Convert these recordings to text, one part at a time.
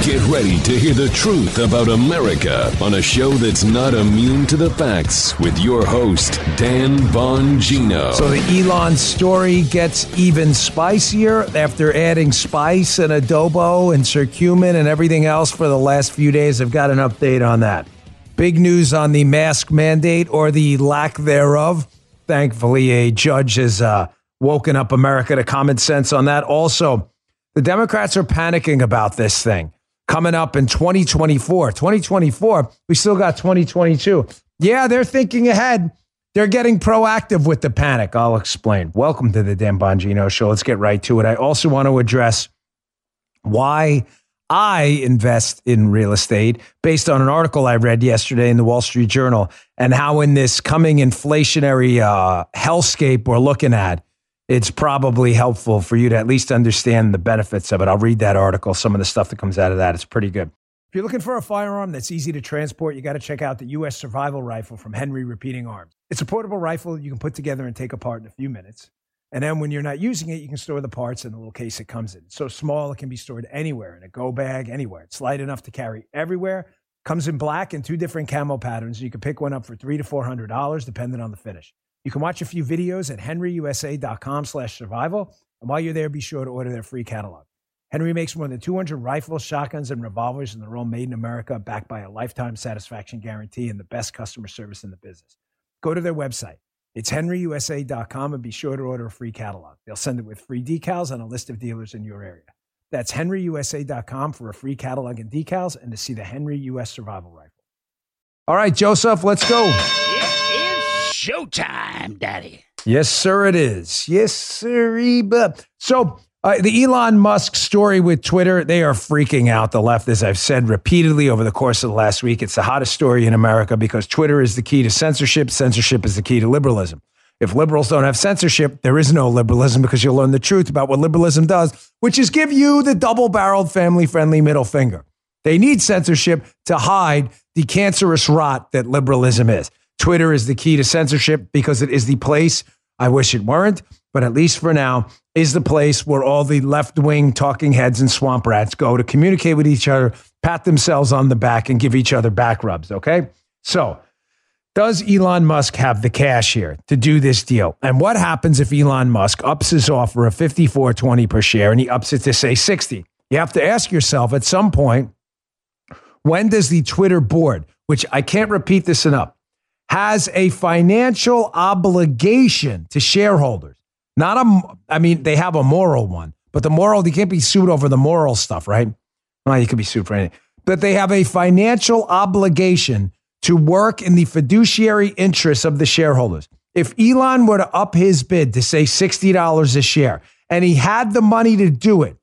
Get ready to hear the truth about America on a show that's not immune to the facts with your host, Dan Bongino. So the Elon story gets even spicier after adding spice and adobo and curcumin and everything else for the last few days. I've got an update on that. Big news on the mask mandate or the lack thereof. Thankfully, a judge has woken up America to common sense on that. Also, the Democrats are panicking about this thing. Coming up in 2024. 2024, we still got 2022. Yeah, they're thinking ahead. They're getting proactive with the panic. I'll explain. Welcome to the Dan Bongino Show. Let's get right to it. I also want to address why I invest in real estate based on an article I read yesterday in the Wall Street Journal and how in this coming inflationary hellscape we're looking at, it's probably helpful for you to at least understand the benefits of it. I'll read that article, some of the stuff that comes out of that. It's pretty good. If you're looking for a firearm that's easy to transport, you got to check out the U.S. Survival Rifle from Henry Repeating Arms. It's a portable rifle you can put together and take apart in a few minutes. And then when you're not using it, you can store the parts in the little case it comes in. It's so small, it can be stored anywhere, in a go bag, anywhere. It's light enough to carry everywhere. Comes in black and 2 different camo patterns. You can pick one up for $300 to $400, depending on the finish. You can watch a few videos at henryusa.com/survival. And while you're there, be sure to order their free catalog. Henry makes more than 200 rifles, shotguns, and revolvers, and they're all made in America, backed by a lifetime satisfaction guarantee and the best customer service in the business. Go to their website. It's henryusa.com and be sure to order a free catalog. They'll send it with free decals and a list of dealers in your area. That's henryusa.com for a free catalog and decals and to see the Henry U.S. Survival Rifle. All right, Joseph, let's go. Showtime, Daddy. Yes, sir, it is. Yes, sir. So the Elon Musk story with Twitter, they are freaking out. The left, as I've said repeatedly over the course of the last week, it's the hottest story in America because Twitter is the key to censorship. Censorship is the key to liberalism. If liberals don't have censorship, there is no liberalism because you'll learn the truth about what liberalism does, which is give you the double-barreled, family-friendly middle finger. They need censorship to hide the cancerous rot that liberalism is. Twitter is the key to censorship because it is the place, I wish it weren't, but at least for now, is the place where all the left-wing talking heads and swamp rats go to communicate with each other, pat themselves on the back, and give each other back rubs, okay? So, does Elon Musk have the cash here to do this deal? And what happens if Elon Musk ups his offer of $54.20 per share and he ups it to, say, $60? You have to ask yourself at some point, when does the Twitter board, which I can't repeat this enough, has a financial obligation to shareholders. They have a moral one, but the moral, they can't be sued over the moral stuff, right? Well, you could be sued for anything. But they have a financial obligation to work in the fiduciary interests of the shareholders. If Elon were to up his bid to say $60 a share, and he had the money to do it,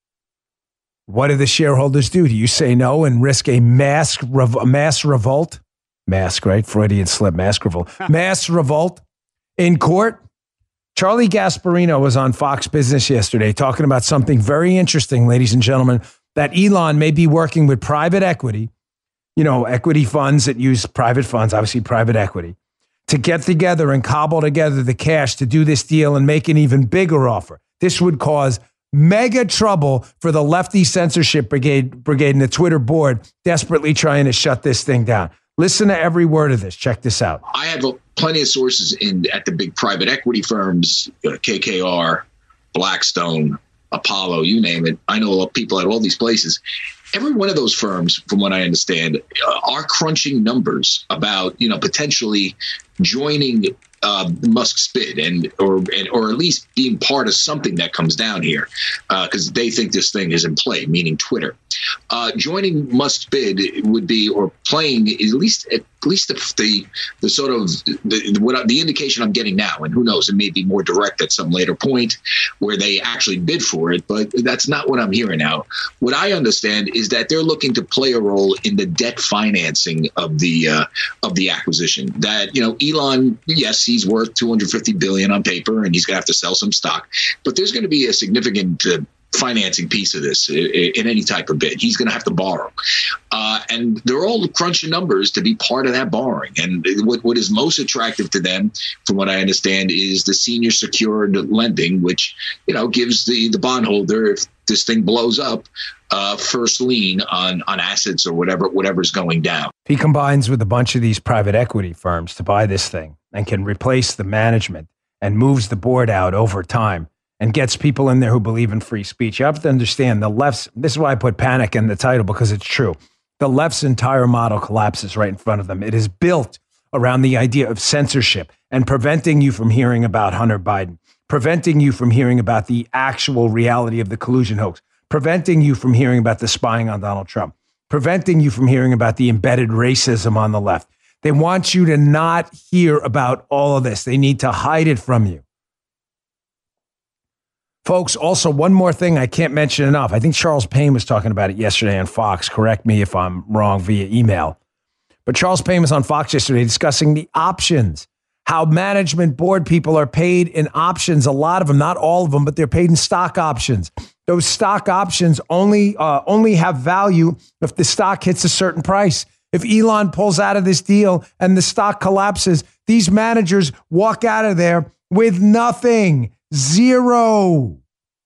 what do the shareholders do? Do you say no and risk a mass revolt? Mask, right? Freudian slip, mask revolt. Mass revolt in court. Charlie Gasparino was on Fox Business yesterday talking about something very interesting, ladies and gentlemen, that Elon may be working with private equity, equity funds that use private funds, obviously private equity, to get together and cobble together the cash to do this deal and make an even bigger offer. This would cause mega trouble for the lefty censorship brigade and the Twitter board desperately trying to shut this thing down. Listen to every word of this. Check this out. I have plenty of sources at the big private equity firms, KKR, Blackstone, Apollo, you name it. I know people at all these places. Every one of those firms, from what I understand, are crunching numbers about, potentially joining Musk's bid or at least being part of something that comes down here because they think this thing is in play, meaning Twitter. Joining Musk's bid would be, or playing at least the sort of the indication I'm getting now, and who knows, it may be more direct at some later point where they actually bid for it, but that's not what I'm hearing now. What I understand is that they're looking to play a role in the debt financing of the acquisition. That Elon, yes, he's worth $250 billion on paper, and he's going to have to sell some stock, but there's going to be a significant financing piece of this in any type of bid. He's going to have to borrow. And they're all crunching numbers to be part of that borrowing. And what is most attractive to them, from what I understand, is the senior secured lending, which, gives the bondholder, if this thing blows up, first lien on assets or whatever's going down. He combines with a bunch of these private equity firms to buy this thing and can replace the management and moves the board out over time and gets people in there who believe in free speech. You have to understand the left's, this is why I put panic in the title, because it's true. The left's entire model collapses right in front of them. It is built around the idea of censorship and preventing you from hearing about Hunter Biden, preventing you from hearing about the actual reality of the collusion hoax, preventing you from hearing about the spying on Donald Trump, preventing you from hearing about the embedded racism on the left. They want you to not hear about all of this. They need to hide it from you. Folks, also one more thing I can't mention enough. I think Charles Payne was talking about it yesterday on Fox. Correct me if I'm wrong via email. But Charles Payne was on Fox yesterday discussing the options, how management board people are paid in options. A lot of them, not all of them, but they're paid in stock options. Those stock options only have value if the stock hits a certain price. If Elon pulls out of this deal and the stock collapses, these managers walk out of there with nothing. Zero.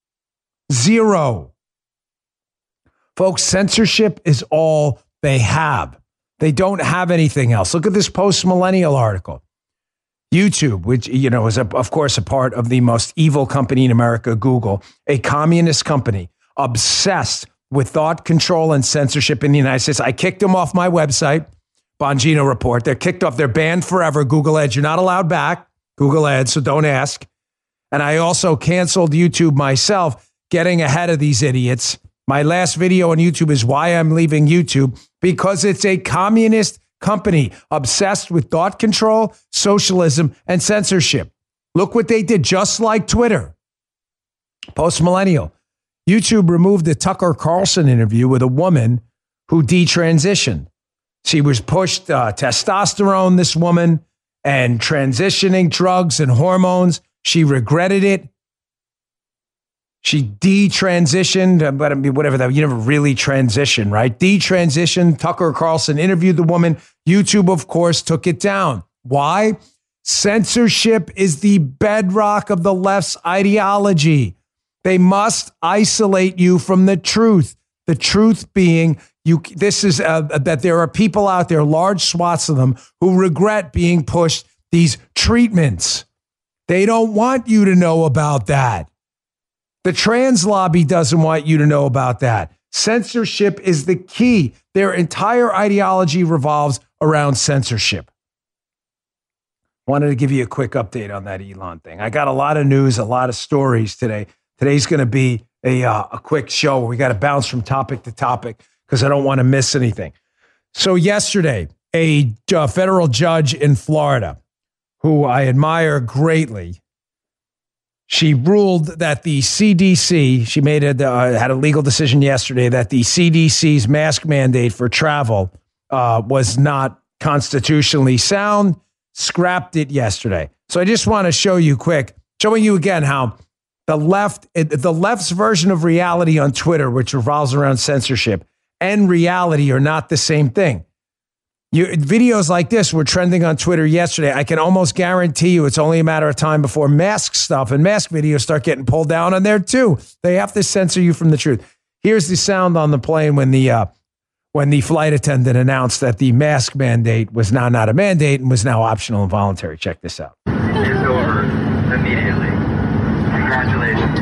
Folks, censorship is all they have. They don't have anything else. Look at this post-millennial article. YouTube, which, is, of course, a part of the most evil company in America, Google, a communist company obsessed with thought control and censorship in the United States. I kicked them off my website, Bongino Report. They're kicked off. They're banned forever. Google Ads, you're not allowed back. Google Ads, so don't ask. And I also canceled YouTube myself, getting ahead of these idiots. My last video on YouTube is why I'm leaving YouTube, because it's a communist company obsessed with thought control, socialism, and censorship. Look what they did, just like Twitter. Post-millennial. YouTube removed the Tucker Carlson interview with a woman who detransitioned. She was pushed testosterone, this woman, and transitioning drugs and hormones. She regretted it. She detransitioned, but whatever, you never really transition, right? Detransitioned. Tucker Carlson interviewed the woman. YouTube, of course, took it down. Why? Censorship is the bedrock of the left's ideology. They must isolate you from the truth. The truth being, that there are people out there, large swaths of them, who regret being pushed these treatments. They don't want you to know about that. The trans lobby doesn't want you to know about that. Censorship is the key. Their entire ideology revolves around censorship. Wanted to give you a quick update on that Elon thing. I got a lot of news, a lot of stories today. Today's going to be a quick show where we got to bounce from topic to topic because I don't want to miss anything. So yesterday, a federal judge in Florida, who I admire greatly, she ruled that the CDC, she had a legal decision yesterday that the CDC's mask mandate for travel was not constitutionally sound, scrapped it yesterday. So I just want to show you showing you again how the left's version of reality on Twitter, which revolves around censorship, and reality are not the same thing. Videos like this were trending on Twitter yesterday. I can almost guarantee you it's only a matter of time before mask stuff and mask videos start getting pulled down on there too. They have to censor you from the truth. Here's the sound on the plane when the flight attendant announced that the mask mandate was now not a mandate and was now optional and voluntary. Check this out. It's over immediately. Congratulations.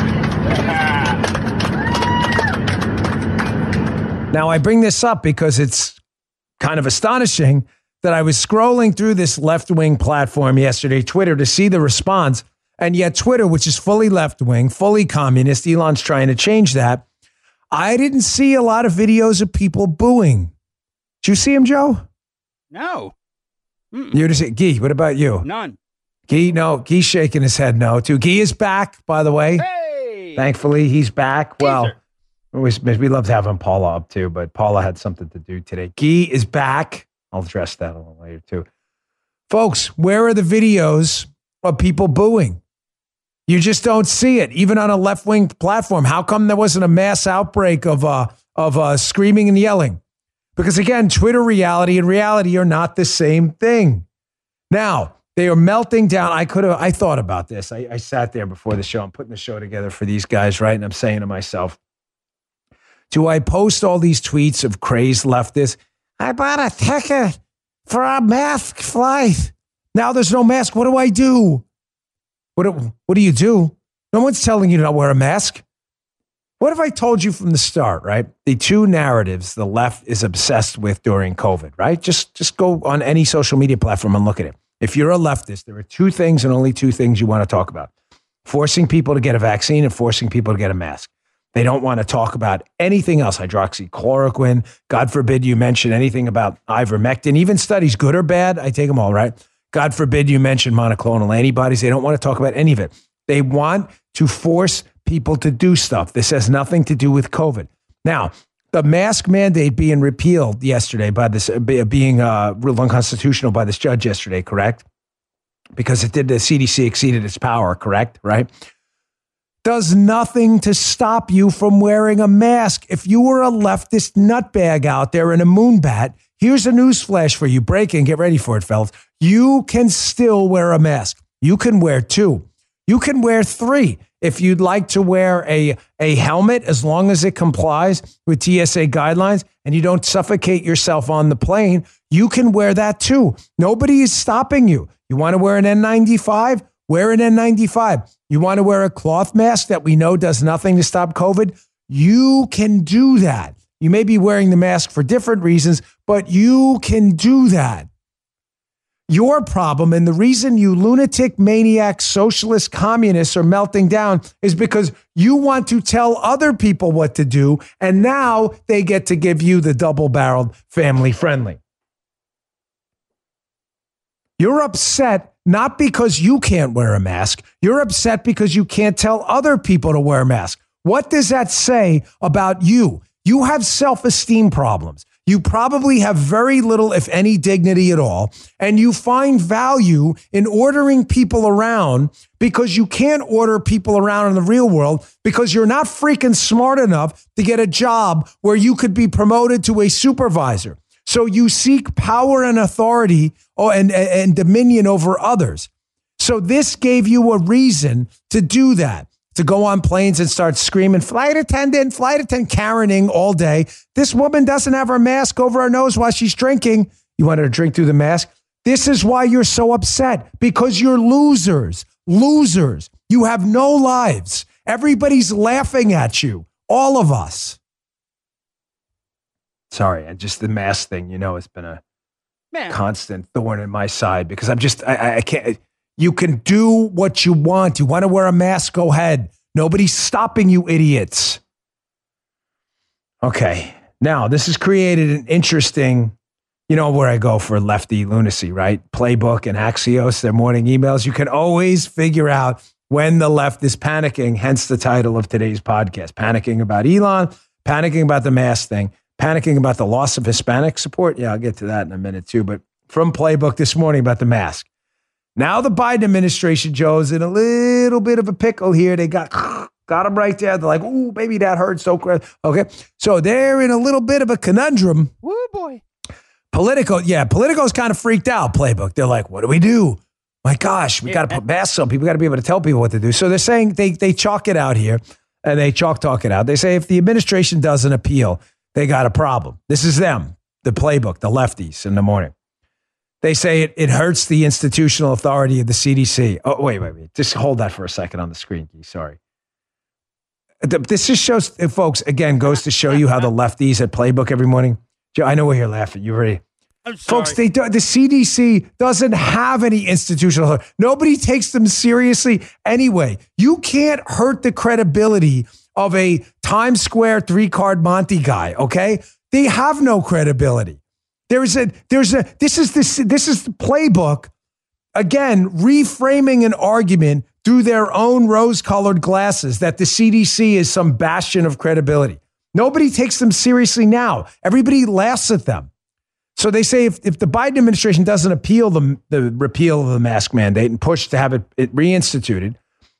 Now, I bring this up because it's kind of astonishing that I was scrolling through this left-wing platform yesterday, Twitter, to see the response. And yet Twitter, which is fully left-wing, fully communist, Elon's trying to change that. I didn't see a lot of videos of people booing. Did you see him, Joe? No. You didn't see Guy, what about you? None. Guy, no. Guy's shaking his head no, too. Guy is back, by the way. Hey! Thankfully, he's back. Well, Teaser. we loved having Paula up, too, but Paula had something to do today. Guy is back. I'll address that a little later, too. Folks, where are the videos of people booing? You just don't see it, even on a left-wing platform. How come there wasn't a mass outbreak of screaming and yelling? Because again, Twitter reality and reality are not the same thing. Now, they are melting down. I thought about this. I sat there before the show. I'm putting the show together for these guys, right? And I'm saying to myself, do I post all these tweets of crazed leftists? I bought a ticket for a mask flight. Now there's no mask. What do I do? What do you do? No one's telling you to not wear a mask. What if I told you from the start, right? The two narratives the left is obsessed with during COVID, right? Just go on any social media platform and look at it. If you're a leftist, there are two things and only two things you want to talk about. Forcing people to get a vaccine and forcing people to get a mask. They don't want to talk about anything else. Hydroxychloroquine. God forbid you mention anything about ivermectin. Even studies, good or bad, I take them all, right? God forbid you mention monoclonal antibodies. They don't want to talk about any of it. They want to force people to do stuff. This has nothing to do with COVID. Now, the mask mandate being repealed yesterday by this being ruled unconstitutional by this judge yesterday, correct? Because the CDC exceeded its power, correct? Right? Does nothing to stop you from wearing a mask. If you were a leftist nutbag out there in a moonbat, here's a news flash for you. Breaking, get ready for it, fellas. You can still wear a mask. You can wear 2. You can wear 3. If you'd like to wear a helmet, as long as it complies with TSA guidelines and you don't suffocate yourself on the plane, you can wear that too. Nobody is stopping you. You want to wear an N95? Wear an N95. You want to wear a cloth mask that we know does nothing to stop COVID? You can do that. You may be wearing the mask for different reasons, but you can do that. Your problem, and the reason you lunatic, maniac, socialist, communists are melting down is because you want to tell other people what to do, and now they get to give you the double-barreled family friendly. You're upset not because you can't wear a mask. You're upset because you can't tell other people to wear a mask. What does that say about you? You have self-esteem problems. You probably have very little, if any, dignity at all. And you find value in ordering people around because you can't order people around in the real world because you're not freaking smart enough to get a job where you could be promoted to a supervisor. So you seek power and authority and dominion over others. So this gave you a reason to do that. To go on planes and start screaming, flight attendant, Karening all day. This woman doesn't have her mask over her nose while she's drinking. You want her to drink through the mask? This is why you're so upset, because you're losers. Losers. You have no lives. Everybody's laughing at you. All of us. Sorry, just the mask thing, it's been a constant thorn in my side because I can't. You can do what you want. You want to wear a mask? Go ahead. Nobody's stopping you, idiots. Okay. Now, this has created an interesting, where I go for lefty lunacy, right? Playbook and Axios, their morning emails. You can always figure out when the left is panicking, hence the title of today's podcast. Panicking about Elon, panicking about the mask thing, panicking about the loss of Hispanic support. Yeah, I'll get to that in a minute too. But from Playbook this morning about the mask. Now the Biden administration, Joe's in a little bit of a pickle here. They got them right there. They're like, ooh, baby, that hurts so crazy. Okay, so they're in a little bit of a conundrum. Woo, boy. Politico's kind of freaked out, Playbook. They're like, what do we do? My gosh, we got to put masks on. People got to be able to tell people what to do. So they're saying they chalk it out here, and they talk it out. They say if the administration doesn't appeal, they got a problem. This is them, the Playbook, the lefties in the morning. They say it hurts the institutional authority of the CDC. Oh, wait. Just hold that for a second on the screen, Guy. Sorry. This just shows, folks, again, goes to show you how the lefties at Playbook every morning. Joe, I know why you're laughing. You ready? I'm sorry. Folks, the CDC doesn't have any institutional authority. Nobody takes them seriously anyway. You can't hurt the credibility of a Times Square 3-card Monty guy, okay? They have no credibility. This is the Playbook, again, reframing an argument through their own rose-colored glasses that the CDC is some bastion of credibility. Nobody takes them seriously now. Everybody laughs at them. So they say if the Biden administration doesn't appeal the repeal of the mask mandate and push to have it reinstituted,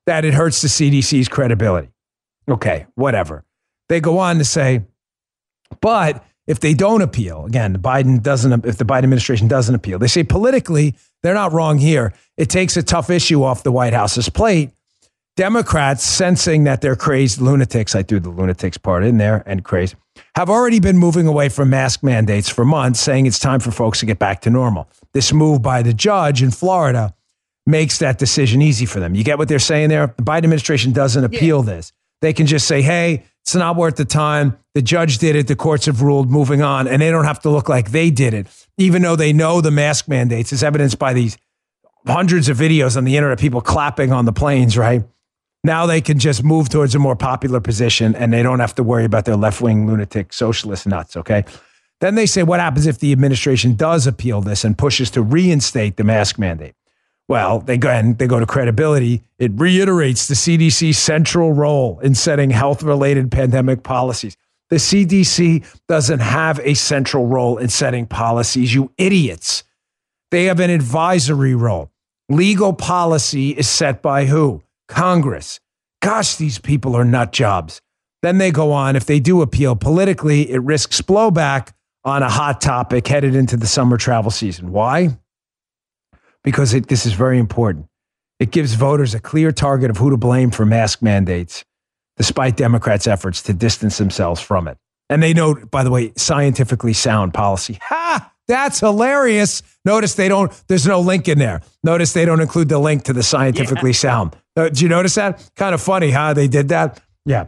that it hurts the CDC's credibility. Okay, whatever. They go on to say, but if they don't appeal, again, if the Biden administration doesn't appeal, they say politically, they're not wrong here. It takes a tough issue off the White House's plate. Democrats, sensing that they're crazed lunatics, I threw the lunatics part in there, and crazed, have already been moving away from mask mandates for months, saying it's time for folks to get back to normal. This move by the judge in Florida makes that decision easy for them. You get what they're saying there? The Biden administration doesn't appeal this. They can just say, hey, it's not worth the time. The judge did it. The courts have ruled, moving on. And they don't have to look like they did it, even though they know the mask mandates, as evidenced by these hundreds of videos on the internet, people clapping on the planes, right? Now they can just move towards a more popular position and they don't have to worry about their left-wing lunatic socialist nuts, okay? Then they say, what happens if the administration does appeal this and pushes to reinstate the mask mandate? Well, they go to credibility. It reiterates the CDC's central role in setting health-related pandemic policies. The CDC doesn't have a central role in setting policies, you idiots. They have an advisory role. Legal policy is set by who? Congress. Gosh, these people are nut jobs. Then they go on, if they do appeal politically, it risks blowback on a hot topic headed into the summer travel season. Why? Because this is very important. It gives voters a clear target of who to blame for mask mandates, despite Democrats' efforts to distance themselves from it. And they note, by the way, scientifically sound policy. Ha! That's hilarious. Notice there's no link in there. Notice they don't include the link to the scientifically sound. Did you notice that? Kind of funny how they did that. Yeah.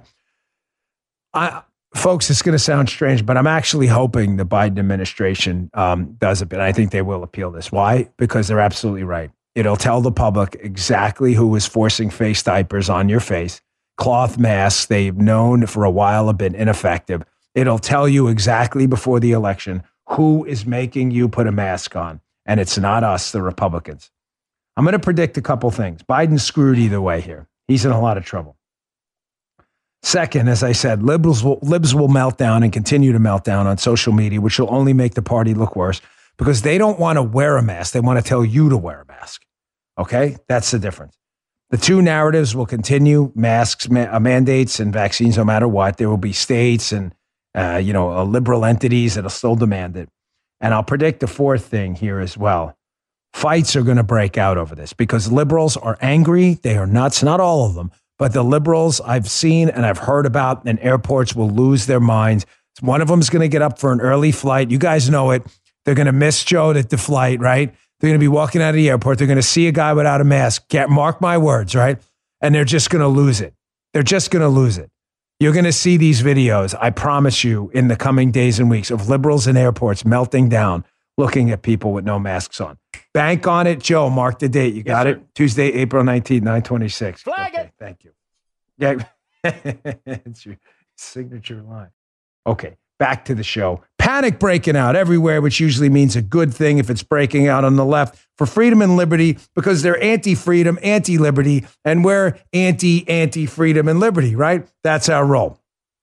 Folks, it's going to sound strange, but I'm actually hoping the Biden administration does a bit. I think they will appeal this. Why? Because they're absolutely right. It'll tell the public exactly who is forcing face diapers on your face. Cloth masks, they've known for a while have been ineffective. It'll tell you exactly before the election who is making you put a mask on. And it's not us, the Republicans. I'm going to predict a couple things. Biden's screwed either way here. He's in a lot of trouble. Second, as I said, libs will melt down and continue to melt down on social media, which will only make the party look worse because they don't want to wear a mask. They want to tell you to wear a mask. Okay? That's the difference. The two narratives will continue, masks, mandates, and vaccines no matter what. There will be states and liberal entities that'll still demand it. And I'll predict the fourth thing here as well. Fights are going to break out over this because liberals are angry. They are nuts. Not all of them. But the liberals I've seen and I've heard about in airports will lose their minds. One of them is going to get up for an early flight. You guys know it. They're going to miss Joe at the flight, right? They're going to be walking out of the airport. They're going to see a guy without a mask. Mark my words, right? And they're just going to lose it. They're just going to lose it. You're going to see these videos, I promise you, in the coming days and weeks of liberals in airports melting down, looking at people with no masks on. Bank on it, Joe. Mark the date. You got it? Tuesday, April 19th, 9:26. Flag it. Thank you. Yeah, it's your signature line. Okay, back to the show. Panic breaking out everywhere, which usually means a good thing if it's breaking out on the left for freedom and liberty because they're anti-freedom, anti-liberty, and we're anti-freedom and liberty, right? That's our role.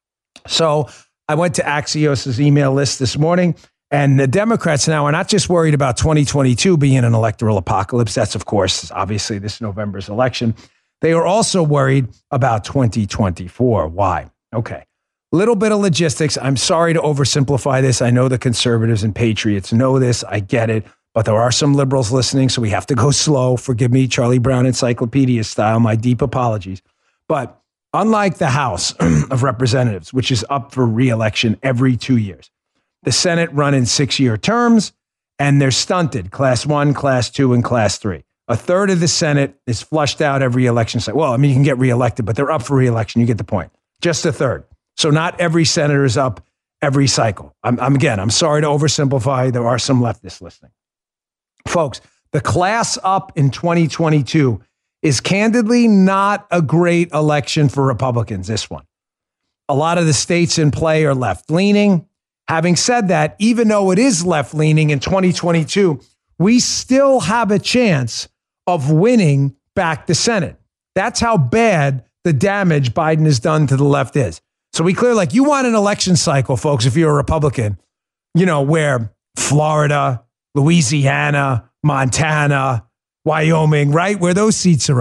So I went to Axios' email list this morning, and the Democrats now are not just worried about 2022 being an electoral apocalypse. That's, of course, obviously this November's election. They are also worried about 2024. Why? Okay. Little bit of logistics. I'm sorry to oversimplify this. I know the conservatives and patriots know this. I get it. But there are some liberals listening, so we have to go slow. Forgive me, Charlie Brown Encyclopedia style. My deep apologies. But unlike the House of Representatives, which is up for re-election every 2 years, the Senate run in 6-year terms, and they're stunted, Class 1, Class 2, and Class 3. A third of the Senate is flushed out every election cycle. Well, I mean, you can get reelected, but they're up for reelection. You get the point. Just a third. So not every senator is up every cycle. I'm sorry to oversimplify. There are some leftists listening. Folks, the class up in 2022 is candidly not a great election for Republicans, this one. A lot of the states in play are left-leaning. Having said that, even though it is left-leaning in 2022, we still have a chance of winning back the Senate. That's how bad the damage Biden has done to the left is. So we clear, like, you want an election cycle, folks, if you're a Republican, where Florida, Louisiana, Montana, Wyoming, right? Where those seats are up.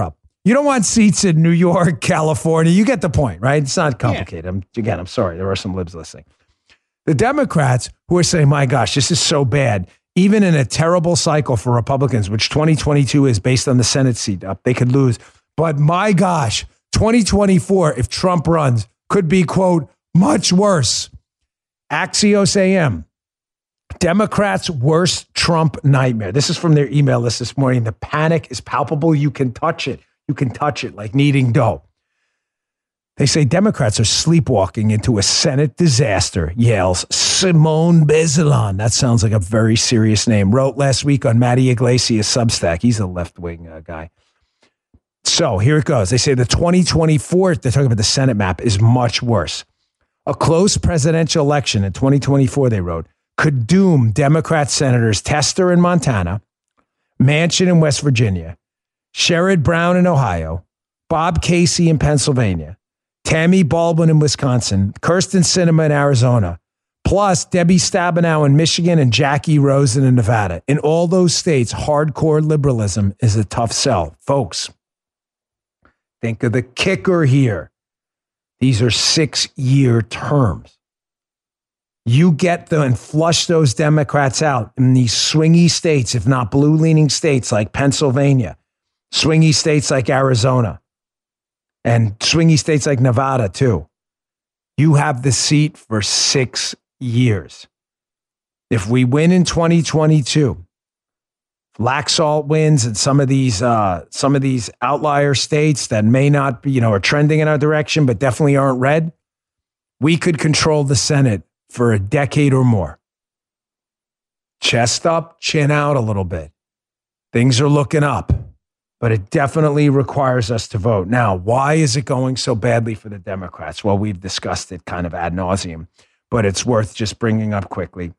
You don't want seats in New York, California. You get the point, right? It's not complicated. I'm sorry. There are some libs listening. The Democrats who are saying, my gosh, this is so bad. Even in a terrible cycle for Republicans, which 2022 is based on the Senate seat up, they could lose. But my gosh, 2024, if Trump runs, could be, quote, much worse. Axios AM, Democrats' worst Trump nightmare. This is from their email list this morning. The panic is palpable. You can touch it. You can touch it like kneading dough. They say Democrats are sleepwalking into a Senate disaster, Yale's Simone Bezelon. That sounds like a very serious name. Wrote last week on Matty Iglesias' Substack. He's a left-wing guy. So here it goes. They say the 2024, they're talking about the Senate map, is much worse. A close presidential election in 2024, they wrote, could doom Democrat Senators Tester in Montana, Manchin in West Virginia, Sherrod Brown in Ohio, Bob Casey in Pennsylvania, Tammy Baldwin in Wisconsin, Kirsten Sinema in Arizona, plus Debbie Stabenow in Michigan and Jackie Rosen in Nevada. In all those states, hardcore liberalism is a tough sell. Folks, think of the kicker here. These are 6-year terms. You get them and flush those Democrats out in these swingy states, if not blue-leaning states like Pennsylvania, swingy states like Arizona, and swingy states like Nevada, too. You have the seat for 6 years. If we win in 2022, Laxalt wins and some of these outlier states that may not be, are trending in our direction, but definitely aren't red, we could control the Senate for a decade or more. Chest up, chin out a little bit. Things are looking up. But it definitely requires us to vote. Now, why is it going so badly for the Democrats? Well, we've discussed it kind of ad nauseum, but it's worth just bringing up quickly.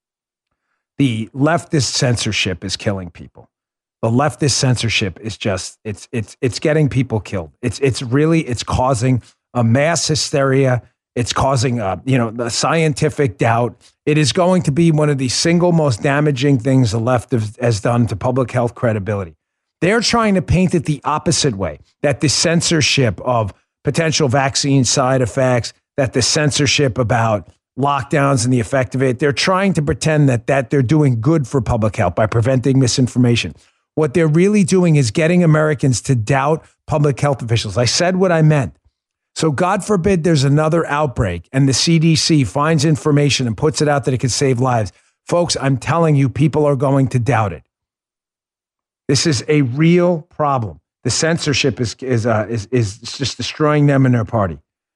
The leftist censorship is killing people. The leftist censorship is just, it's getting people killed. It's causing a mass hysteria. It's causing, the scientific doubt. It is going to be one of the single most damaging things the left has done to public health credibility. They're trying to paint it the opposite way, that the censorship of potential vaccine side effects, that the censorship about lockdowns and the effect of it, they're trying to pretend that they're doing good for public health by preventing misinformation. What they're really doing is getting Americans to doubt public health officials. I said what I meant. So God forbid there's another outbreak and the CDC finds information and puts it out that it could save lives. Folks, I'm telling you, people are going to doubt it. This is a real problem. The censorship is just destroying them and their party.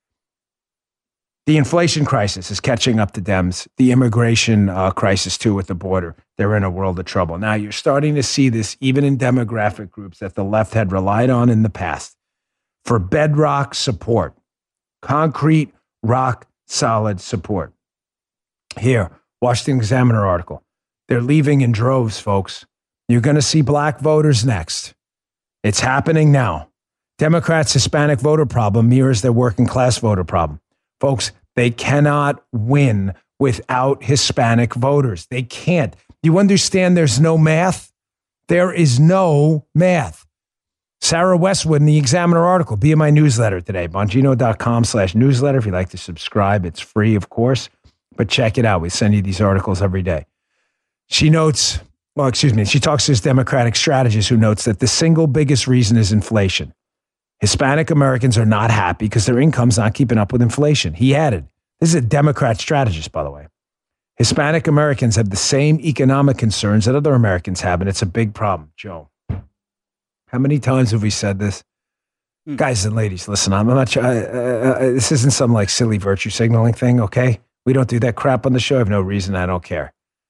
The inflation crisis is catching up to Dems. The immigration crisis, too, with the border. They're in a world of trouble. Now, you're starting to see this even in demographic groups that the left had relied on in the past for bedrock support, concrete, rock-solid support. Here, Washington Examiner article. They're leaving in droves, folks. You're going to see black voters next. It's happening now. Democrats' Hispanic voter problem mirrors their working class voter problem. Folks, they cannot win without Hispanic voters. They can't. You understand there's no math? There is no math. Sarah Westwood in the Examiner article, be in my newsletter today, bongino.com/newsletter. If you'd like to subscribe, it's free, of course, but check it out. We send you these articles every day. She talks to this Democratic strategist who notes that the single biggest reason is inflation. Hispanic Americans are not happy because their income's not keeping up with inflation. He added, this is a Democrat strategist, by the way. Hispanic Americans have the same economic concerns that other Americans have, and it's a big problem. Joe, how many times have we said this? Guys and ladies, listen, I'm not this isn't some like silly virtue signaling thing, okay? We don't do that crap on the show. I have no reason. I don't care.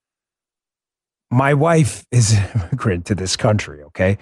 My wife is an immigrant to this country, okay?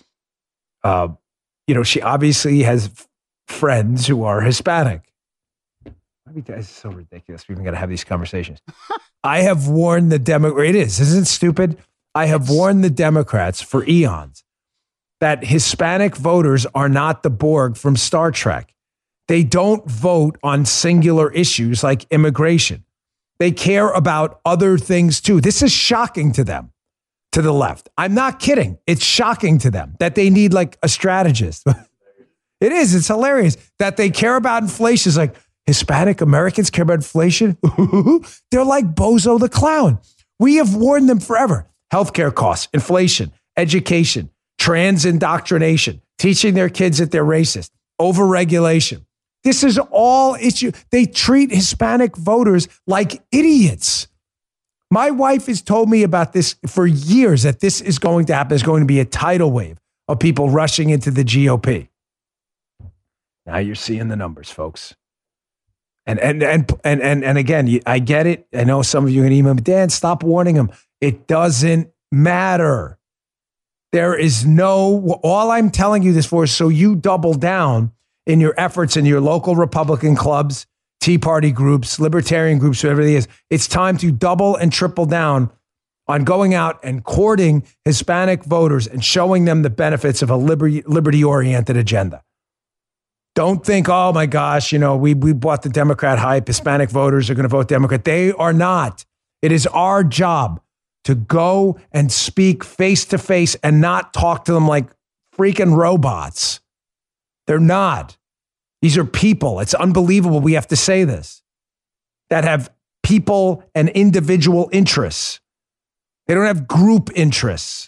She obviously has friends who are Hispanic. It's so ridiculous. We even got to have these conversations. I have warned the Democrats. Isn't it stupid? I have warned the Democrats for eons that Hispanic voters are not the Borg from Star Trek. They don't vote on singular issues like immigration. They care about other things too. This is shocking to them. to the left. I'm not kidding. It's shocking to them that they need like a strategist. It is. It's hilarious that they care about inflation. It's like Hispanic Americans care about inflation. They're like Bozo the Clown. We have warned them forever. Healthcare costs, inflation, education, trans indoctrination, teaching their kids that they're racist, overregulation. This is all issue. They treat Hispanic voters like idiots. My wife has told me about this for years, that this is going to happen. There's going to be a tidal wave of people rushing into the GOP. Now you're seeing the numbers, folks. And again, I get it. I know some of you are going to email me, Dan, stop warning them. It doesn't matter. There is all I'm telling you this for is so you double down in your efforts in your local Republican clubs, Tea Party groups, libertarian groups, whatever it is. It's time to double and triple down on going out and courting Hispanic voters and showing them the benefits of a liberty-oriented agenda. Don't think, oh my gosh, we bought the Democrat hype. Hispanic voters are going to vote Democrat. They are not. It is our job to go and speak face to face and not talk to them like freaking robots. They're not. These are people. It's unbelievable we have to say this. That have people and individual interests. They don't have group interests.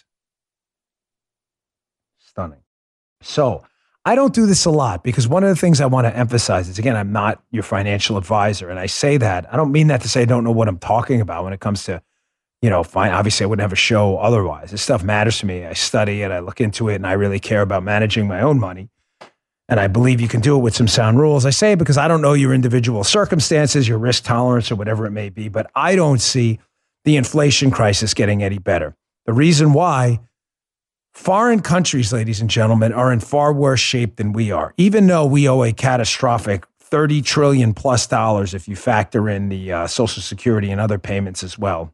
Stunning. So I don't do this a lot because one of the things I want to emphasize is, again, I'm not your financial advisor. And I say that. I don't mean that to say I don't know what I'm talking about when it comes to, obviously I wouldn't have a show otherwise. This stuff matters to me. I study it. I look into it, and I really care about managing my own money. And I believe you can do it with some sound rules. I say it because I don't know your individual circumstances, your risk tolerance, or whatever it may be, but I don't see the inflation crisis getting any better. The reason why: foreign countries, ladies and gentlemen, are in far worse shape than we are, even though we owe a catastrophic $30 trillion plus if you factor in the Social Security and other payments as well.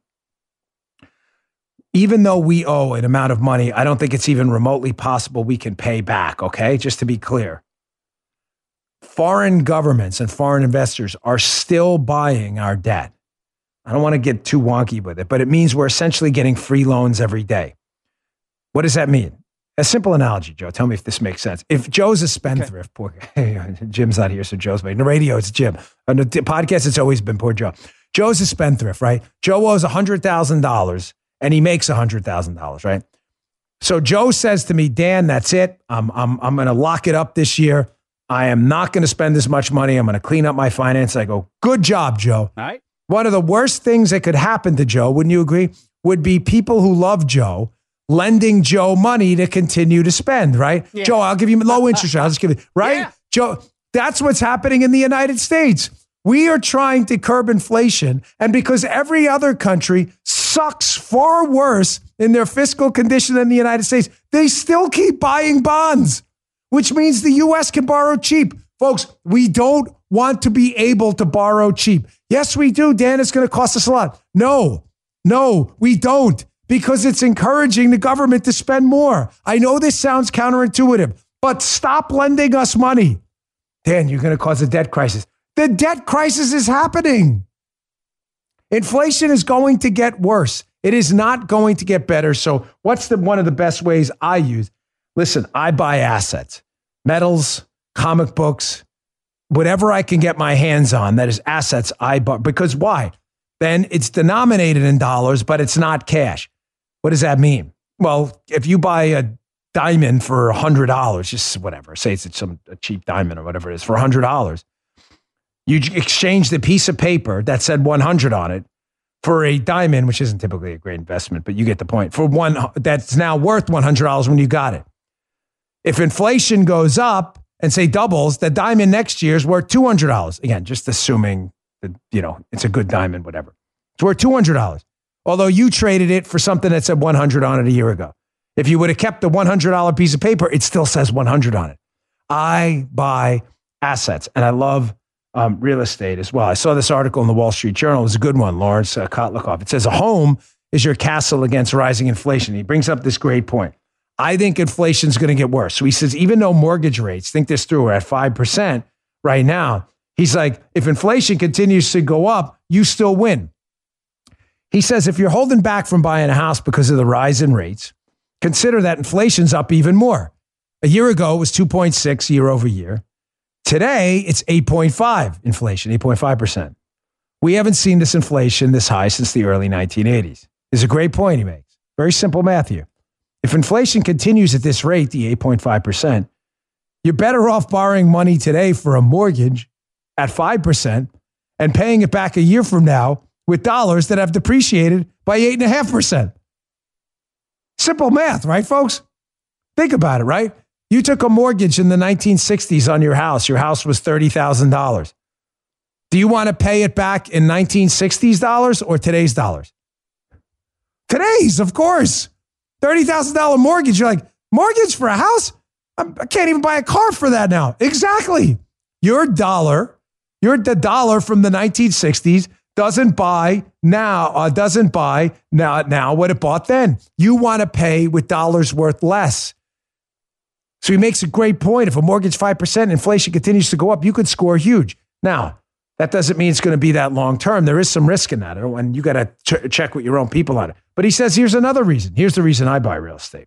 Even though we owe an amount of money, I don't think it's even remotely possible we can pay back, okay? Just to be clear. Foreign governments and foreign investors are still buying our debt. I don't want to get too wonky with it, but it means we're essentially getting free loans every day. What does that mean? A simple analogy, Joe. Tell me if this makes sense. If Joe's a spendthrift, poor Jim's not here, so Joe's made. On the radio, it's Jim. On the podcast, it's always been poor Joe. Joe's a spendthrift, right? Joe owes $100,000 and he makes $100,000, right? So Joe says to me, Dan, that's it. I'm going to lock it up this year. I am not going to spend this much money. I'm going to clean up my finances. I go, good job, Joe. All right. One of the worst things that could happen to Joe, wouldn't you agree, would be people who love Joe lending Joe money to continue to spend, right? Yeah. Joe, I'll give you low interest. I'll just give it, right? Yeah. Joe, that's what's happening in the United States. We are trying to curb inflation. And because every other country sucks far worse in their fiscal condition than the United States, they still keep buying bonds, which means the U.S. can borrow cheap. Folks, we don't want to be able to borrow cheap. Yes, we do, Dan. It's going to cost us a lot. No, we don't, because it's encouraging the government to spend more. I know this sounds counterintuitive, but stop lending us money. Dan, you're going to cause a debt crisis. The debt crisis is happening. Inflation is going to get worse. It is not going to get better. So what's one of the best ways I use? Listen, I buy assets, metals, comic books, whatever I can get my hands on that is assets I buy. Because why? Then it's denominated in dollars, but it's not cash. What does that mean? Well, if you buy a diamond for $100, just whatever, say it's a cheap diamond or whatever it is, for $100, you exchange the piece of paper that said 100 on it for a diamond, which isn't typically a great investment, but you get the point, for one that's now worth $100 when you got it. If inflation goes up and say doubles, the diamond next year is worth $200. Again, just assuming that, it's a good diamond, whatever. It's worth $200. Although you traded it for something that said 100 on it a year ago. If you would have kept the $100 piece of paper, it still says 100 on it. I buy assets, and I love real estate as well. I saw this article in the Wall Street Journal. It was a good one, Lawrence Kotlikoff. It says, a home is your castle against rising inflation. He brings up this great point. I think inflation is going to get worse. So he says, even though mortgage rates, think this through, are at 5% right now, he's like, if inflation continues to go up, you still win. He says if you're holding back from buying a house because of the rise in rates, consider that inflation's up even more. A year ago, it was 2.6 year over year. Today, it's 8.5 inflation, 8.5%. We haven't seen this inflation this high since the early 1980s. It's a great point he makes. Very simple math here. If inflation continues at this rate, the 8.5%, you're better off borrowing money today for a mortgage at 5% and paying it back a year from now with dollars that have depreciated by 8.5%. Simple math, right, folks? Think about it, right? You took a mortgage in the 1960s on your house. Your house was $30,000. Do you want to pay it back in 1960s dollars or today's dollars? Today's, of course. $30,000 mortgage. You're like, mortgage for a house? I can't even buy a car for that now. Exactly. Your dollar, the dollar from the 1960s doesn't buy now what it bought then. You want to pay with dollars worth less. So he makes a great point. If a mortgage 5%, inflation continues to go up, you could score huge. Now, that doesn't mean it's going to be that long term. There is some risk in that, and you got to check with your own people on it. But he says, here's another reason. Here's the reason I buy real estate.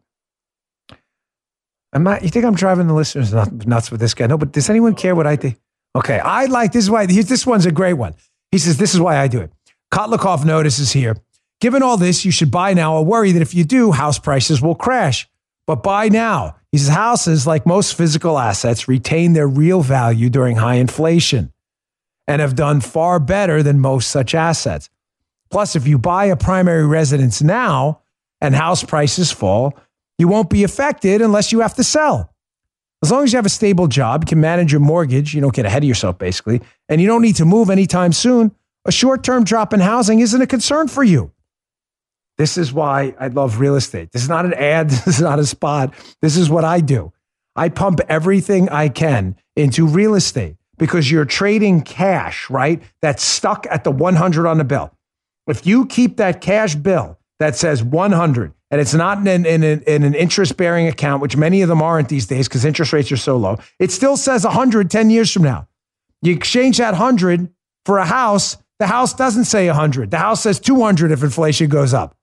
You think I'm driving the listeners nuts with this guy? No, but does anyone care what I think? Okay, this one's a great one. He says, this is why I do it. Kotlikov notices here, given all this, you should buy now. A worry that if you do, house prices will crash. But buy now. He says, houses, like most physical assets, retain their real value during high inflation and have done far better than most such assets. Plus, if you buy a primary residence now and house prices fall, you won't be affected unless you have to sell. As long as you have a stable job, you can manage your mortgage, you don't get ahead of yourself basically, and you don't need to move anytime soon, a short-term drop in housing isn't a concern for you. This is why I love real estate. This is not an ad. This is not a spot. This is what I do. I pump everything I can into real estate because you're trading cash, right? That's stuck at the 100 on the bill. If you keep that cash bill that says 100 and it's not in an interest-bearing account, which many of them aren't these days because interest rates are so low, it still says 100 10 years from now. You exchange that 100 for a house, the house doesn't say 100. The house says 200 if inflation goes up.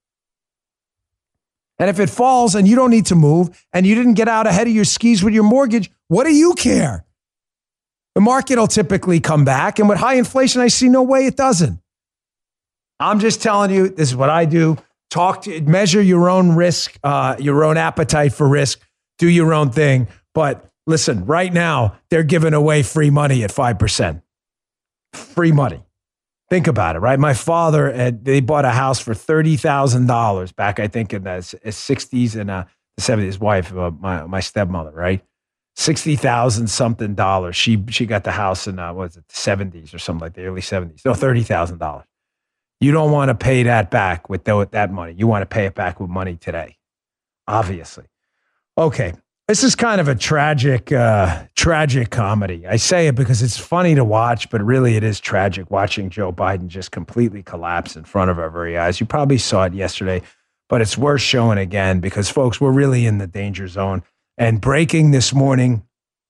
And if it falls and you don't need to move and you didn't get out ahead of your skis with your mortgage, what do you care? The market will typically come back. And with high inflation, I see no way it doesn't. I'm just telling you, this is what I do. Measure your own risk, your own appetite for risk. Do your own thing. But listen, right now, they're giving away free money at 5%. Free money. Think about it, right? My father, they bought a house for $30,000 back, I think, in the 60s and the 70s. His wife, my stepmother, right? $60,000 something dollars. She got the house in, what was it, the 70s or something like the early 70s. No, $30,000. You don't want to pay that back with that money. You want to pay it back with money today, obviously. Okay. This is kind of a tragic comedy. I say it because it's funny to watch, but really it is tragic watching Joe Biden just completely collapse in front of our very eyes. You probably saw it yesterday, but it's worth showing again because, folks, we're really in the danger zone. And breaking this morning,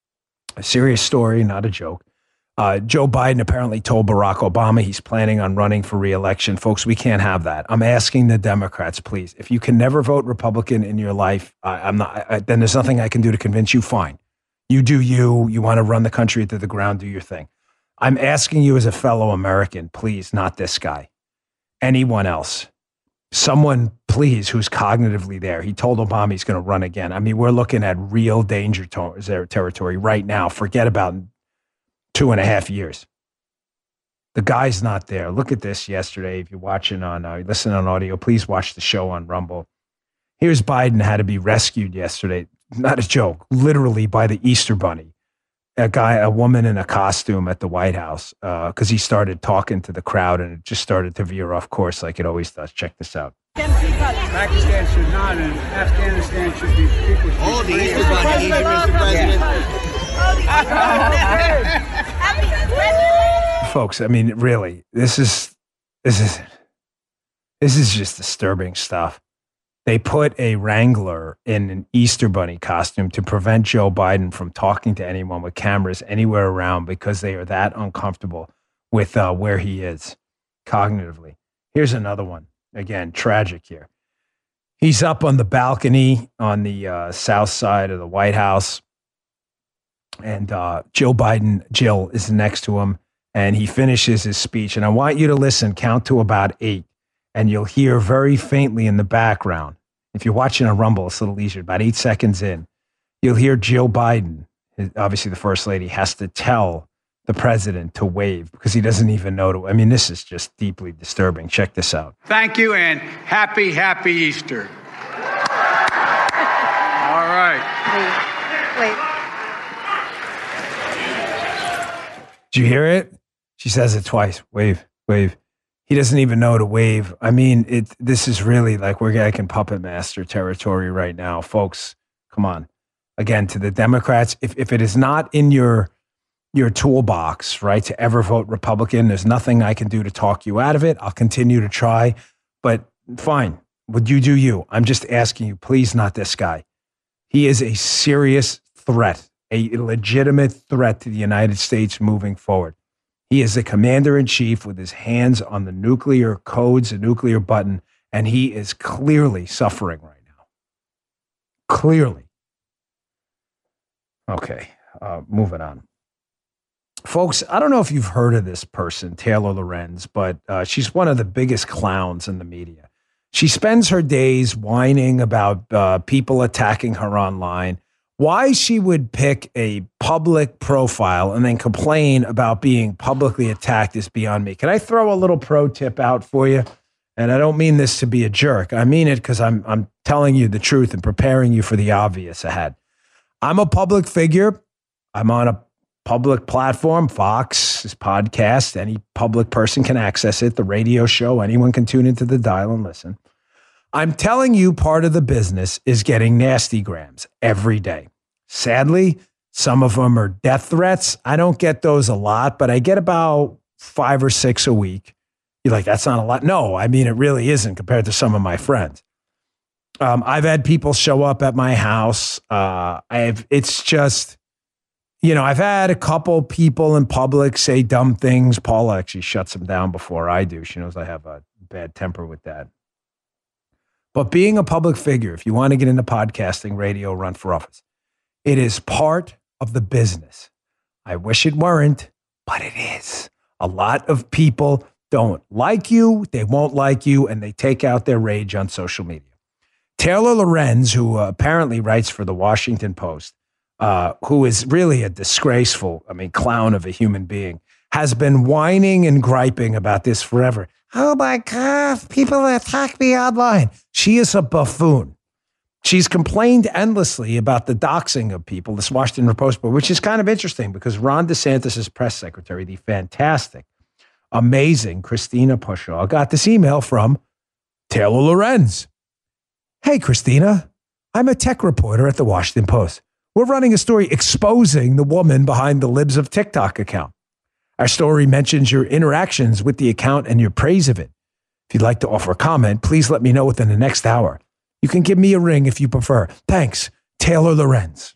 a serious story, not a joke. Joe Biden apparently told Barack Obama he's planning on running for re-election. Folks, we can't have that. I'm asking the Democrats, please, if you can never vote Republican in your life, then there's nothing I can do to convince you. Fine. You do you. You want to run the country to the ground, do your thing. I'm asking you as a fellow American, please, not this guy. Anyone else. Someone, please, who's cognitively there. He told Obama he's going to run again. I mean, we're looking at real danger territory right now. Forget about 2.5 years. The guy's not there. Look at this yesterday. If you're watching listening on audio, please watch the show on Rumble. Here's Biden had to be rescued yesterday. Not a joke, literally by the Easter Bunny. A woman in a costume at the White House, because he started talking to the crowd and it just started to veer off course like it always does. Check this out. Pakistan should not, and Afghanistan should be. Oh, the Easter Bunny, Mr. President. Folks, I mean, really, this is just disturbing stuff. They put a Wrangler in an Easter Bunny costume to prevent Joe Biden from talking to anyone with cameras anywhere around because they are that uncomfortable with where he is cognitively. Here's another one. Again, tragic here. He's up on the balcony on the south side of the White House. And Jill is next to him. And he finishes his speech. And I want you to listen, count to about 8. And you'll hear very faintly in the background. If you're watching a Rumble, it's a little easier. About 8 seconds in, you'll hear Jill Biden, obviously the first lady, has to tell the president to wave because he doesn't even know. I mean, this is just deeply disturbing. Check this out. Thank you and happy Easter. All right. Wait. Did you hear it? She says it twice. Wave, wave. He doesn't even know to wave. I mean, this is really like we're like in puppet master territory right now. Folks, come on. Again, to the Democrats, if it is not in your toolbox, right, to ever vote Republican, there's nothing I can do to talk you out of it. I'll continue to try, but fine. Would you do you? I'm just asking you, please, not this guy. He is a serious threat, a legitimate threat to the United States moving forward. He is the commander-in-chief with his hands on the nuclear codes, the nuclear button, and he is clearly suffering right now. Clearly. Okay, moving on. Folks, I don't know if you've heard of this person, Taylor Lorenz, but she's one of the biggest clowns in the media. She spends her days whining about people attacking her online. Why she would pick a public profile and then complain about being publicly attacked is beyond me. Can I throw a little pro tip out for you? And I don't mean this to be a jerk. I mean it because I'm telling you the truth and preparing you for the obvious ahead. I'm a public figure. I'm on a public platform, Fox, this podcast. Any public person can access it. The radio show, anyone can tune into the dial and listen. I'm telling you, part of the business is getting nasty grams every day. Sadly, some of them are death threats. I don't get those a lot, but I get about 5 or 6 a week. You're like, that's not a lot. No, I mean, it really isn't compared to some of my friends. I've had people show up at my house. It's just, I've had a couple people in public say dumb things. Paula actually shuts them down before I do. She knows I have a bad temper with that. But being a public figure, if you want to get into podcasting, radio, run for office, it is part of the business. I wish it weren't, but it is. A lot of people don't like you, they won't like you, and they take out their rage on social media. Taylor Lorenz, who apparently writes for the Washington Post, who is really a disgraceful, clown of a human being, has been whining and griping about this forever. Oh my God, people attack me online. She is a buffoon. She's complained endlessly about the doxing of people, this Washington Post, which is kind of interesting because Ron DeSantis' press secretary, the fantastic, amazing Christina Pushaw, got this email from Taylor Lorenz. Hey, Christina, I'm a tech reporter at the Washington Post. We're running a story exposing the woman behind the Libs of TikTok account. Our story mentions your interactions with the account and your praise of it. If you'd like to offer a comment, please let me know within the next hour. You can give me a ring if you prefer. Thanks, Taylor Lorenz.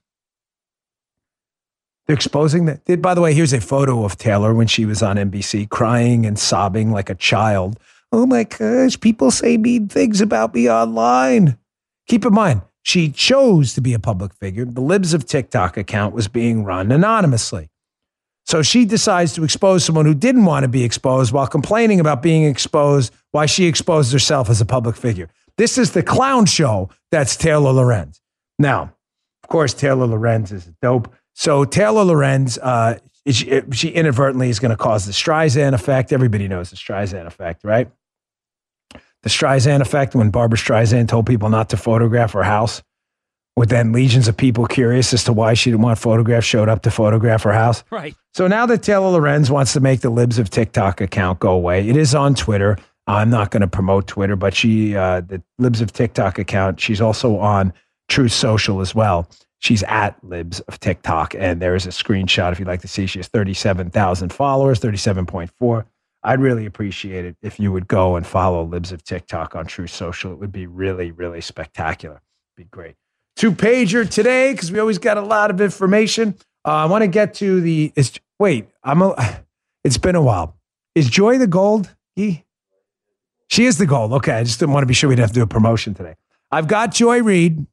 They're exposing that. By the way, here's a photo of Taylor when she was on NBC crying and sobbing like a child. Oh my gosh, people say mean things about me online. Keep in mind, she chose to be a public figure. The Libs of TikTok account was being run anonymously. So she decides to expose someone who didn't want to be exposed while complaining about being exposed, why she exposed herself as a public figure. This is the clown show that's Taylor Lorenz. Now, of course, Taylor Lorenz is dope. So Taylor Lorenz, she inadvertently is going to cause the Streisand effect. Everybody knows the Streisand effect, right? The Streisand effect, when Barbara Streisand told people not to photograph her house, with then legions of people curious as to why she didn't want photographs showed up to photograph her house. Right. So now that Taylor Lorenz wants to make the Libs of TikTok account go away, it is on Twitter. I'm not going to promote Twitter, but the Libs of TikTok account, she's also on Truth Social as well. She's at Libs of TikTok, and there is a screenshot if you'd like to see. She has 37,000 followers, 37.4. I'd really appreciate it if you would go and follow Libs of TikTok on Truth Social. It would be really, really spectacular. It'd be great. 2-pager today, because we always got a lot of information. I want to get to it's been a while. Is Joy the Gold? She She is the gold. Okay, I just didn't want to be sure we'd have to do a promotion today. I've got Joy Reid.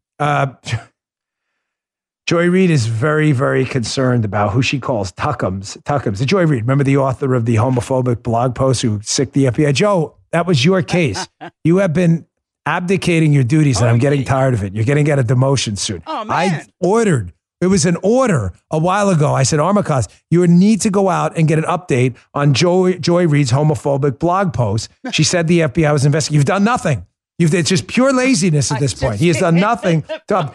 Joy Reid is very, very concerned about who she calls Tuckums. Tuckums. Joy Reid, remember the author of the homophobic blog post who sicked the FBI? Joe, that was your case. You have been abdicating your duties, and I'm getting tired of it. You're going to get a demotion soon. Oh, man. It was an order a while ago. I said, Armacost, you need to go out and get an update on Joy Reid's homophobic blog post. She said the FBI was investigating. You've done nothing. It's just pure laziness at this point. He has done nothing.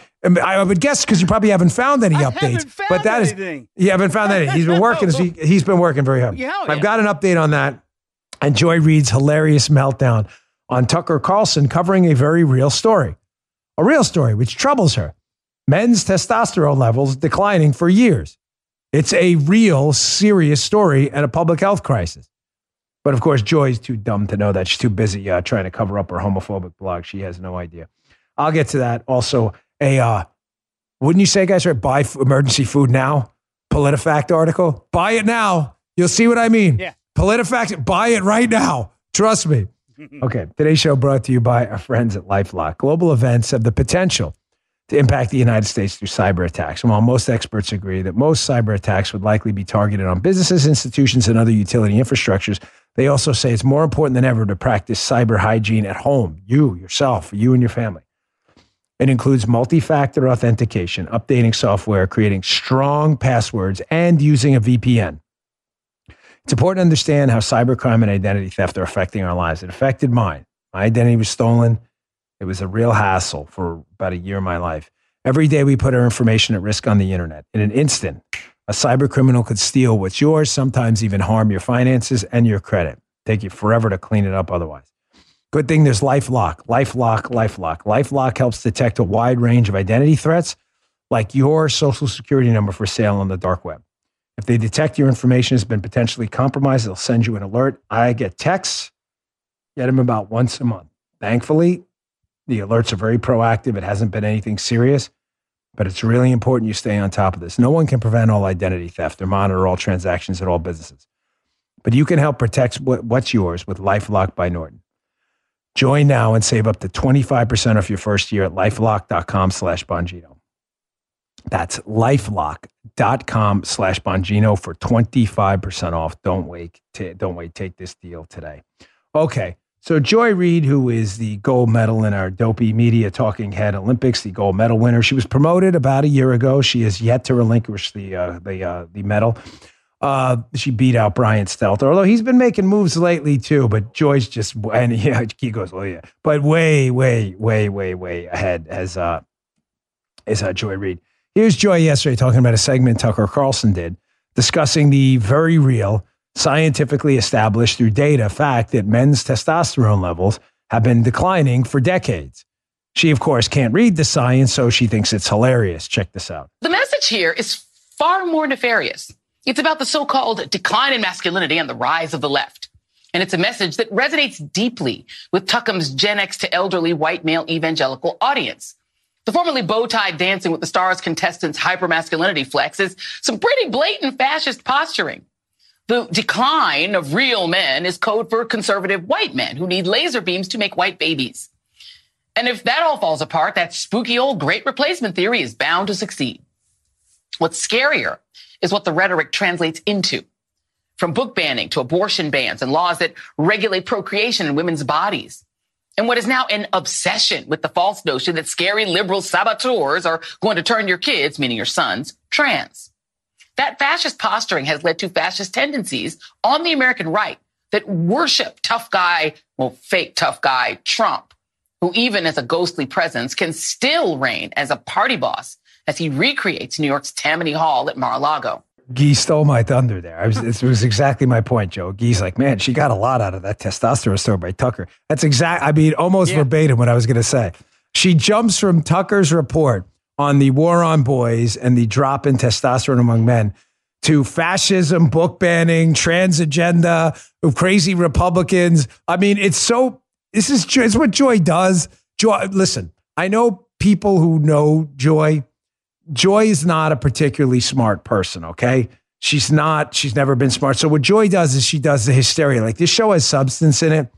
I would guess because you probably haven't found any updates. But that anything. You haven't found anything. He's been working. He's been working very hard. Yeah. I've got an update on that. And Joy Reid's hilarious meltdown on Tucker Carlson covering a very real story. A real story which troubles her. Men's testosterone levels declining for years. It's a real, serious story and a public health crisis. But of course, Joy's too dumb to know that. She's too busy trying to cover up her homophobic blog. She has no idea. I'll get to that. Also, wouldn't you say, guys, right? Buy emergency food now? PolitiFact article. Buy it now. You'll see what I mean. Yeah. PolitiFact, buy it right now. Trust me. Okay. Today's show brought to you by our friends at LifeLock. Global events have the potential to impact the United States through cyber attacks. And while most experts agree that most cyber attacks would likely be targeted on businesses, institutions, and other utility infrastructures, they also say it's more important than ever to practice cyber hygiene at home, you, yourself, you and your family. It includes multi-factor authentication, updating software, creating strong passwords, and using a VPN. It's important to understand how cybercrime and identity theft are affecting our lives. It affected mine. My identity was stolen. It was a real hassle for about a year of my life. Every day we put our information at risk on the internet. In an instant, a cyber criminal could steal what's yours, sometimes even harm your finances and your credit. Take you forever to clean it up otherwise. Good thing there's LifeLock. LifeLock helps detect a wide range of identity threats, like your social security number for sale on the dark web. If they detect your information has been potentially compromised, they'll send you an alert. I get texts, get them about once a month. Thankfully, the alerts are very proactive. It hasn't been anything serious, but it's really important you stay on top of this. No one can prevent all identity theft or monitor all transactions at all businesses, but you can help protect what's yours with LifeLock by Norton. Join now and save up to 25% off your first year at LifeLock.com/Bongino. That's LifeLock.com/Bongino for 25% off. Don't wait. Take this deal today. Okay. So Joy Reid, who is the gold medal in our Dopey Media Talking Head Olympics, the gold medal winner, she was promoted about a year ago. She has yet to relinquish the medal. She beat out Brian Stelter, although he's been making moves lately too. But Joy's just, and yeah, he goes, oh yeah, but way ahead as Joy Reid. Here's Joy yesterday talking about a segment Tucker Carlson did, discussing the very real, scientifically established through data fact that men's testosterone levels have been declining for decades. She, of course, can't read the science, so she thinks it's hilarious. Check this out. The message here is far more nefarious. It's about the so-called decline in masculinity and the rise of the left. And it's a message that resonates deeply with Tuckham's Gen X to elderly white male evangelical audience. The formerly bow-tied Dancing with the Stars contestant's hypermasculinity flex is some pretty blatant fascist posturing. The decline of real men is code for conservative white men who need laser beams to make white babies. And if that all falls apart, that spooky old great replacement theory is bound to succeed. What's scarier is what the rhetoric translates into. From book banning to abortion bans and laws that regulate procreation in women's bodies. And what is now an obsession with the false notion that scary liberal saboteurs are going to turn your kids, meaning your sons, trans. That fascist posturing has led to fascist tendencies on the American right that worship tough guy, fake tough guy, Trump, who even as a ghostly presence can still reign as a party boss as he recreates New York's Tammany Hall at Mar-a-Lago. Guy stole my thunder there. It was exactly my point, Joe. Guy's like, man, she got a lot out of that testosterone story by Tucker. That's almost verbatim what I was going to say. She jumps from Tucker's report on the war on boys and the drop in testosterone among men to fascism, book banning, trans agenda, crazy Republicans. I mean, it's what Joy does. Joy, listen, I know people who know Joy. Joy is not a particularly smart person, okay? She's never been smart. So what Joy does is she does the hysteria. Like, this show has substance in it,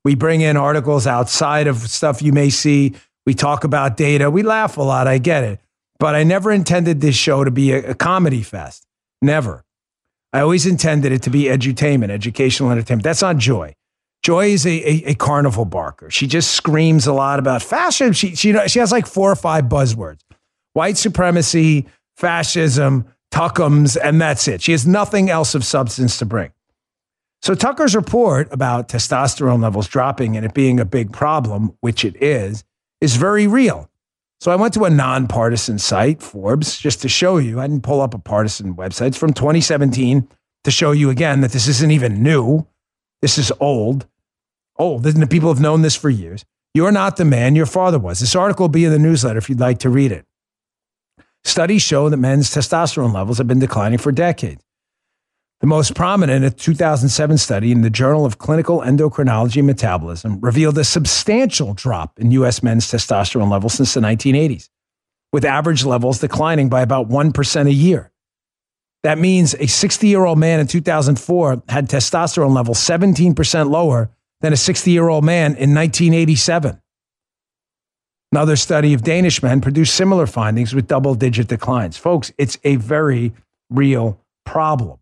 We bring in articles outside of stuff you may see. We talk about data. We laugh a lot. I get it. But I never intended this show to be a comedy fest. Never. I always intended it to be edutainment, educational entertainment. That's not Joy. Joy is a carnival barker. She just screams a lot about fashion. She has like 4 or 5 buzzwords. White supremacy, fascism, Tuckums, and that's it. She has nothing else of substance to bring. So Tucker's report about testosterone levels dropping and it being a big problem, which it is very real. So I went to a nonpartisan site, Forbes, just to show you. I didn't pull up a partisan website. It's from 2017 to show you again that this isn't even new. This is old. The people have known this for years. You're not the man your father was. This article will be in the newsletter if you'd like to read it. Studies show that men's testosterone levels have been declining for decades. The most prominent, a 2007 study in the Journal of Clinical Endocrinology and Metabolism, revealed a substantial drop in U.S. men's testosterone levels since the 1980s, with average levels declining by about 1% a year. That means a 60-year-old man in 2004 had testosterone levels 17% lower than a 60-year-old man in 1987. Another study of Danish men produced similar findings with double-digit declines. Folks, it's a very real problem.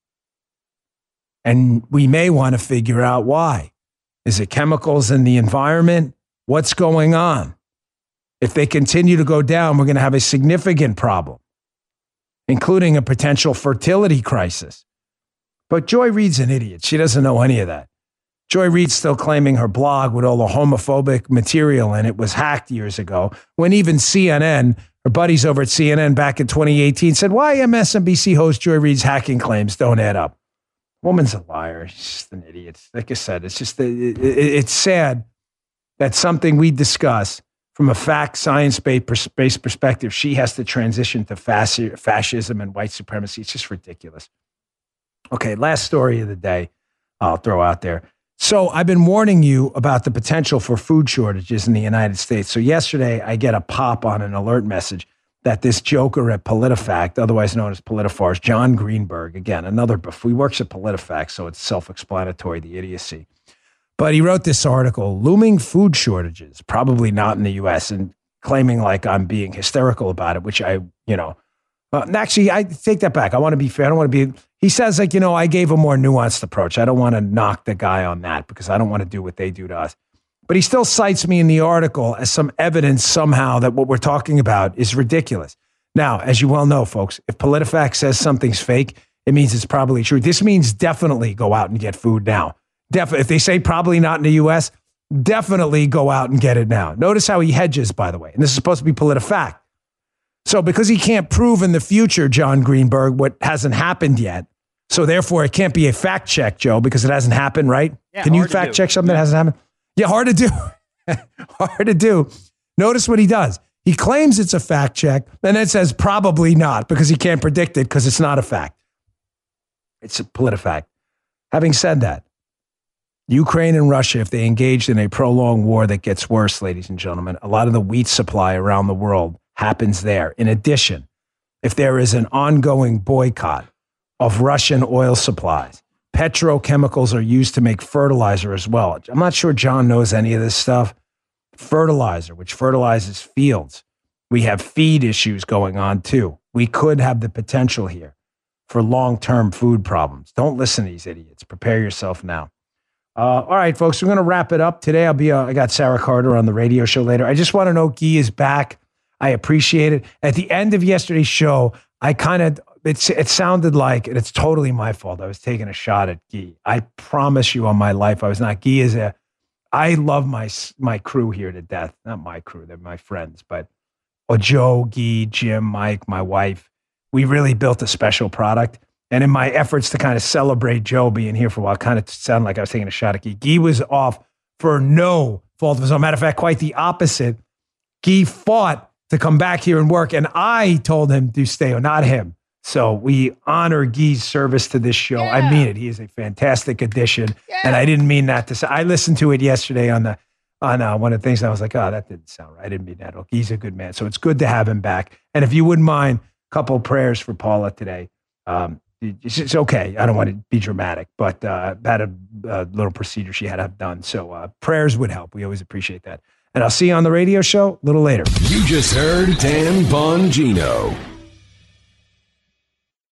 And we may want to figure out why. Is it chemicals in the environment? What's going on? If they continue to go down, we're going to have a significant problem, including a potential fertility crisis. But Joy Reid's an idiot. She doesn't know any of that. Joy Reid's still claiming her blog with all the homophobic material in it was hacked years ago, when even CNN, her buddies over at CNN back in 2018 said, why MSNBC host Joy Reid's hacking claims don't add up? Woman's a liar. She's just an idiot. Like I said, it's just it's sad that something we discuss from a fact, science-based perspective, she has to transition to fascism and white supremacy. It's just ridiculous. Okay, last story of the day I'll throw out there. So I've been warning you about the potential for food shortages in the United States. So yesterday I get a pop on an alert message that this joker at PolitiFact, otherwise known as PolitiFarce, John Greenberg, again, another buffoon, he works at PolitiFact, so it's self-explanatory, the idiocy. But he wrote this article, Looming Food Shortages, probably not in the U.S., and claiming like I'm being hysterical about it, which actually, I take that back. I want to be fair. I don't want to be, he says like, I gave a more nuanced approach. I don't want to knock the guy on that because I don't want to do what they do to us. But he still cites me in the article as some evidence somehow that what we're talking about is ridiculous. Now, as you well know, folks, if PolitiFact says something's fake, it means it's probably true. This means definitely go out and get food now. If they say probably not in the U.S., definitely go out and get it now. Notice how he hedges, by the way. And this is supposed to be PolitiFact. So because he can't prove in the future, John Greenberg, what hasn't happened yet, so therefore it can't be a fact check, Joe, because it hasn't happened, right? Yeah, can you fact check something that hasn't happened? Yeah, hard to do. Hard to do. Notice what he does. He claims it's a fact check, and then it says probably not because he can't predict it because it's not a fact. It's a PolitiFact. Having said that, Ukraine and Russia, if they engaged in a prolonged war that gets worse, ladies and gentlemen, a lot of the wheat supply around the world happens there. In addition, if there is an ongoing boycott of Russian oil supplies, petrochemicals are used to make fertilizer as well. I'm not sure John knows any of this stuff. Fertilizer, which fertilizes fields. We have feed issues going on too. We could have the potential here for long-term food problems. Don't listen to these idiots. Prepare yourself now. All right, folks, we're going to wrap it up today. I got Sarah Carter on the radio show later. I just want to know Guy is back. I appreciate it. At the end of yesterday's show, it sounded like, and it's totally my fault, I was taking a shot at Guy. I promise you on my life, I was not. I love my crew here to death. Not my crew, they're my friends, but Joe, Guy, Jim, Mike, my wife. We really built a special product. And in my efforts to kind of celebrate Joe being here for a while, kind of sounded like I was taking a shot at Guy. Guy was off for no fault of his own. Matter of fact, quite the opposite. Guy fought to come back here and work, and I told him to stay, or not him. So we honor Guy's service to this show. Yeah. I mean it. He is a fantastic addition, and I didn't mean that to say. I listened to it yesterday on one of the things, and I was like, oh, that didn't sound right. I didn't mean that. Oh, Guy's a good man, so it's good to have him back. And if you wouldn't mind, a couple of prayers for Paula today. it's okay. I don't want to be dramatic, but had a little procedure she had to have done. So prayers would help. We always appreciate that. And I'll see you on the radio show a little later. You just heard Dan Bongino.